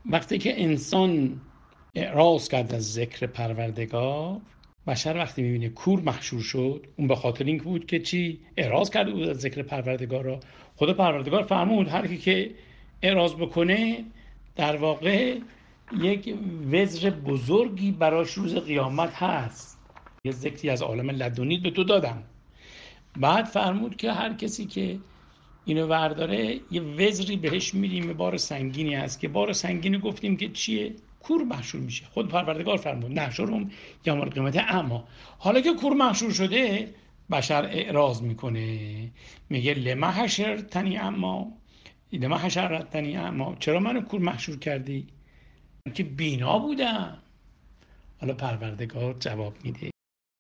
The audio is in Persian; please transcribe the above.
وقتی که انسان اعراض کرد از ذکر پروردگار، بشر وقتی میبینه کور محشور شد، اون به خاطر این بود که چی؟ اعراض کرده بود از ذکر پروردگار را. خدا پروردگار فرمود هر کی که اعراض بکنه در واقع یک وزر بزرگی براش روز قیامت هست. یه ذکری از عالم لدنی به تو دادم. بعد فرمود که هر کسی که اینو ورداره یه وزری بهش میدیم، بار سنگینی هست که بار سنگینی گفتیم که چیه؟ کور محشور میشه. خود پروردگار فرمود نحشرهم یوم القیامت اعما. حالا که کور محشور شده، بشر اعراض میکنه، میگه لما حشرتنی اعما، لما حشرتنی اعما، چرا منو کور محشور کردی؟ که بینا بودم. حالا پروردگار جواب میده